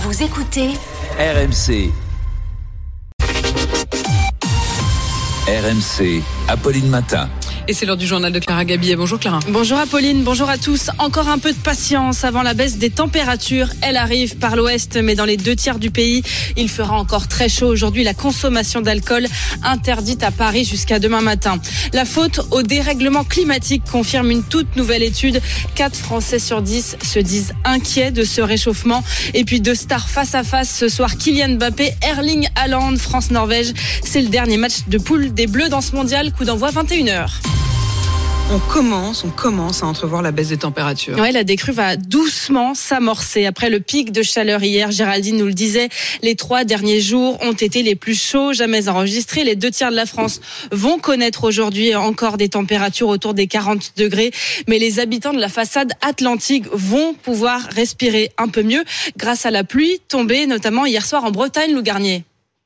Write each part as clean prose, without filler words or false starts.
Vous écoutez RMC. RMC, Apolline Matin. Et c'est l'heure du journal de Clara Gabillet. Bonjour Clara. Bonjour Apolline, bonjour à tous. Encore un peu de patience avant la baisse des températures. Elle arrive par l'ouest, mais dans les 2/3 du pays, il fera encore très chaud aujourd'hui. La consommation d'alcool interdite à Paris jusqu'à demain matin. La faute au dérèglement climatique, confirme une toute nouvelle étude. 4 Français sur 10 se disent inquiets de ce réchauffement. Et puis 2 stars face à face ce soir, Kylian Mbappé, Erling Haaland, France-Norvège. C'est le dernier match de poule des Bleus dans ce mondial. Coup d'envoi 21h. On commence à entrevoir la baisse des températures. Ouais, la décrue va doucement s'amorcer. Après le pic de chaleur hier, Géraldine nous le disait, les 3 derniers jours ont été les plus chauds jamais enregistrés. Les 2/3 de la France vont connaître aujourd'hui encore des températures autour des 40 degrés. Mais les habitants de la façade atlantique vont pouvoir respirer un peu mieux grâce à la pluie tombée notamment hier soir en Bretagne, Lou Garnier.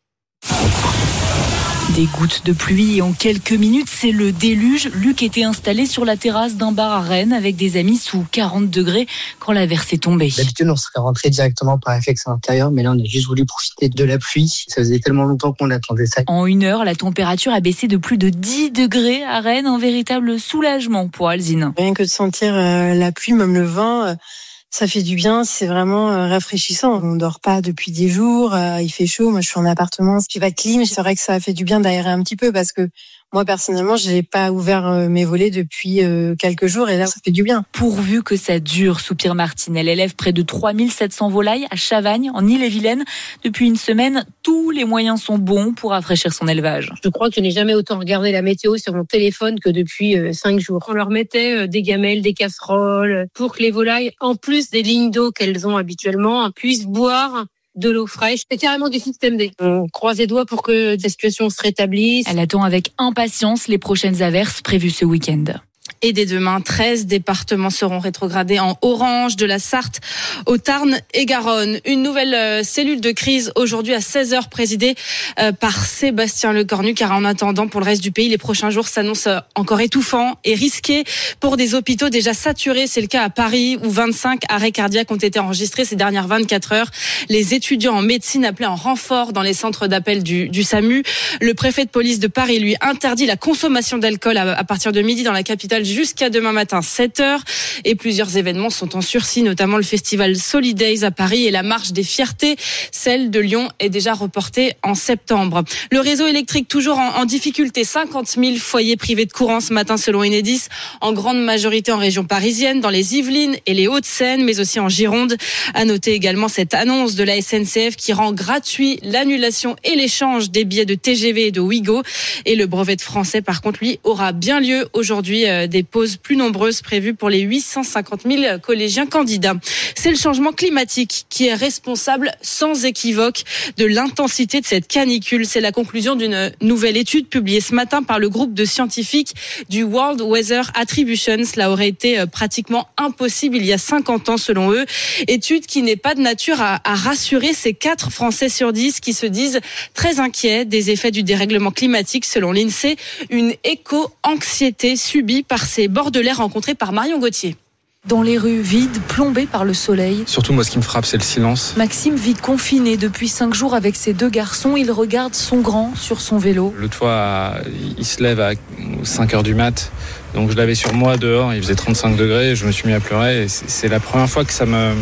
Des gouttes de pluie et en quelques minutes, c'est le déluge. Luc était installé sur la terrasse d'un bar à Rennes avec des amis sous 40 degrés quand la verse est tombée. D'habitude, on serait rentré directement par réflexe à l'intérieur, mais là, on a juste voulu profiter de la pluie. Ça faisait tellement longtemps qu'on attendait ça. En 1 heure, la température a baissé de plus de 10 degrés à Rennes, un véritable soulagement pour Alzine. Rien que de sentir la pluie, même le vent, ça fait du bien, c'est vraiment rafraîchissant. On dort pas depuis des jours, il fait chaud, moi je suis en appartement, j'ai pas de clim, c'est vrai que ça a fait du bien d'aérer un petit peu parce que moi personnellement, j'ai pas ouvert mes volets depuis quelques jours et là ça fait du bien. Pourvu que ça dure, soupire Martine. Elle élève près de 3700 volailles à Chavagne, en Ille-et-Vilaine. Depuis une semaine, tous les moyens sont bons pour rafraîchir son élevage. Je crois que je n'ai jamais autant regardé la météo sur mon téléphone que depuis 5 jours. On leur mettait des gamelles, des casseroles pour que les volailles, en plus des lignes d'eau qu'elles ont habituellement, puissent boire de l'eau fraîche. C'est carrément du système D. On croise les doigts pour que la situation se rétablisse. Elle attend avec impatience les prochaines averses prévues ce week-end. Et dès demain, 13 départements seront rétrogradés en orange, de la Sarthe au Tarn et Garonne. Une nouvelle cellule de crise aujourd'hui à 16h présidée par Sébastien Lecornu, car en attendant pour le reste du pays, les prochains jours s'annoncent encore étouffants et risqués pour des hôpitaux déjà saturés. C'est le cas à Paris où 25 arrêts cardiaques ont été enregistrés ces dernières 24 heures. Les étudiants en médecine appelaient en renfort dans les centres d'appel du SAMU. Le préfet de police de Paris lui interdit la consommation d'alcool à partir de midi dans la capitale jusqu'à demain matin 7h, et plusieurs événements sont en sursis, notamment le festival Solidays à Paris et la marche des fiertés. Celle de Lyon est déjà reportée en septembre. Le réseau électrique toujours en difficulté, 50 000 foyers privés de courant ce matin selon Enedis, en grande majorité en région parisienne, dans les Yvelines et les Hauts-de-Seine, mais aussi en Gironde. À noter également cette annonce de la SNCF qui rend gratuit l'annulation et l'échange des billets de TGV et de Ouigo. Et le brevet de français, par contre, lui, aura bien lieu aujourd'hui. Des pauses plus nombreuses prévues pour les 850 000 collégiens candidats. C'est le changement climatique qui est responsable sans équivoque de l'intensité de cette canicule. C'est la conclusion d'une nouvelle étude publiée ce matin par le groupe de scientifiques du World Weather Attribution. Cela aurait été pratiquement impossible il y a 50 ans selon eux. Étude qui n'est pas de nature à rassurer ces 4 Français sur 10 qui se disent très inquiets des effets du dérèglement climatique selon l'INSEE. Une éco-anxiété subie par ces Bordelais rencontrés par Marion Gauthier. Dans les rues vides, plombées par le soleil. Surtout, moi, ce qui me frappe, c'est le silence. Maxime vit confiné depuis 5 jours avec ses 2 garçons. Il regarde son grand sur son vélo. L'autre fois, il se lève à 5h du mat. Donc, je l'avais sur moi dehors. Il faisait 35 degrés. Je me suis mis à pleurer. Et c'est la première fois que ça me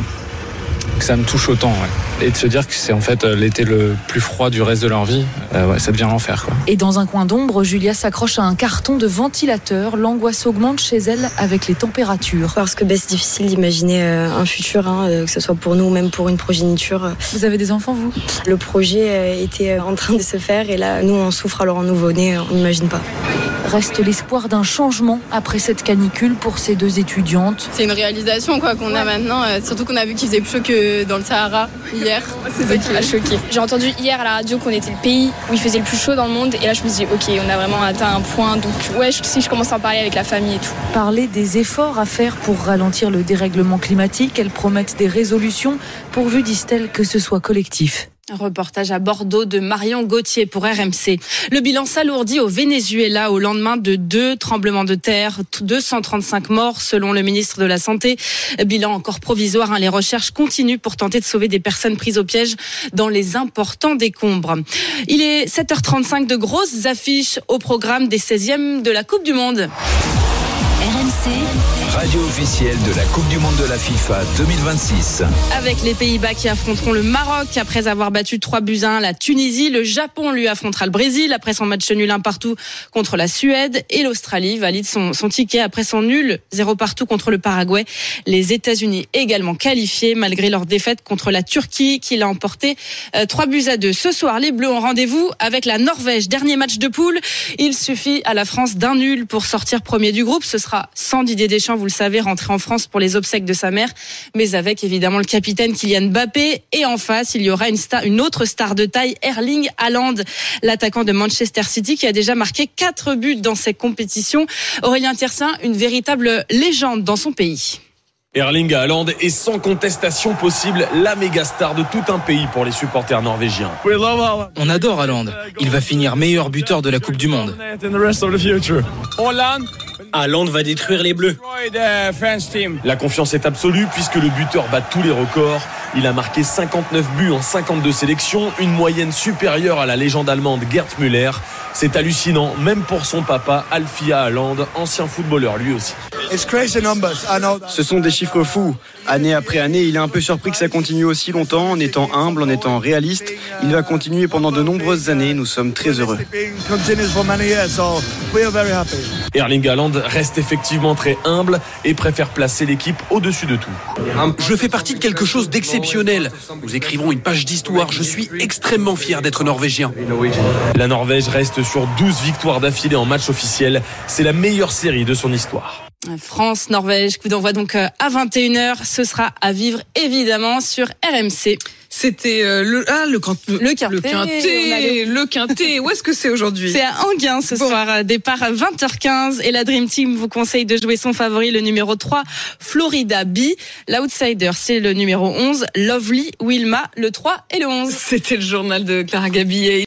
touche autant. Ouais. Et de se dire que c'est en fait l'été le plus froid du reste de leur vie, ça devient l'enfer, quoi. Et dans un coin d'ombre, Julia s'accroche à un carton de ventilateur. L'angoisse augmente chez elle avec les températures. Parce que c'est difficile d'imaginer un futur, que ce soit pour nous ou même pour une progéniture. Vous avez des enfants, vous ? Le projet était en train de se faire et là, nous, on souffre alors en nouveau-né, on n'imagine pas. Reste l'espoir d'un changement après cette canicule pour ces 2 étudiantes. C'est une réalisation qu'on a maintenant, surtout qu'on a vu qu'il faisait plus chaud que dans le Sahara hier. C'est ça qui m'a choqué. J'ai entendu hier à la radio qu'on était le pays où il faisait le plus chaud dans le monde et là je me suis dit ok, on a vraiment atteint un point, donc ouais, si je commence à en parler avec la famille et tout. Parler des efforts à faire pour ralentir le dérèglement climatique, elles promettent des résolutions pourvu, disent-elles, que ce soit collectif. Reportage à Bordeaux de Marion Gauthier pour RMC. Le bilan s'alourdit au Venezuela au lendemain de 2 tremblements de terre, 235 morts selon le ministre de la Santé. Bilan encore provisoire, les recherches continuent pour tenter de sauver des personnes prises au piège dans les importants décombres. Il est 7h35, de grosses affiches au programme des 16e de la Coupe du Monde. RMC, radio officielle de la Coupe du Monde de la FIFA 2026. Avec les Pays-Bas qui affronteront le Maroc après avoir battu 3-1 la Tunisie. Le Japon lui affrontera le Brésil après son match nul 1-1 contre la Suède. Et l'Australie valide son ticket après son nul 0-0 contre le Paraguay. Les États-Unis également qualifiés malgré leur défaite contre la Turquie qui l'a emporté 3-2. Ce soir, les Bleus ont rendez-vous avec la Norvège. Dernier match de poule. Il suffit à la France d'un nul pour sortir premier du groupe. Ce sera sans Didier Deschamps, vous le savez, rentré en France pour les obsèques de sa mère, mais avec évidemment le capitaine Kylian Mbappé. Et en face, il y aura une autre star de taille, Erling Haaland, l'attaquant de Manchester City qui a déjà marqué 4 buts dans ces compétitions. Aurélien Tiersin, une véritable légende dans son pays. Erling Haaland est sans contestation possible la méga star de tout un pays pour les supporters norvégiens. On adore Haaland. Il va finir meilleur buteur de la Coupe du Monde. Haaland va détruire les Bleus. La confiance est absolue puisque le buteur bat tous les records. Il a marqué 59 buts en 52 sélections, une moyenne supérieure à la légende allemande Gerd Müller. C'est hallucinant, même pour son papa, Alfia Haaland, ancien footballeur lui aussi. Ce sont des chiffres fous. Année après année, il est un peu surpris que ça continue aussi longtemps, en étant humble, en étant réaliste. Il va continuer pendant de nombreuses années, nous sommes très heureux. Erling Haaland reste effectivement très humble et préfère placer l'équipe au-dessus de tout. Je fais partie de quelque chose d'exceptionnel. Nous écrivons une page d'histoire. Je suis extrêmement fier d'être norvégien. La Norvège reste sur 12 victoires d'affilée en match officiel. C'est la meilleure série de son histoire. France-Norvège, coup d'envoi donc à 21h. Ce sera à vivre évidemment sur RMC. C'était le Quintet. Où est-ce que c'est aujourd'hui ? C'est à Enghien ce soir. Départ à 20h15 et la Dream Team vous conseille de jouer son favori, le numéro 3, Florida Bee. L'outsider, c'est le numéro 11, Lovely Wilma, le 3 et le 11. C'était le journal de Clara Gabillet.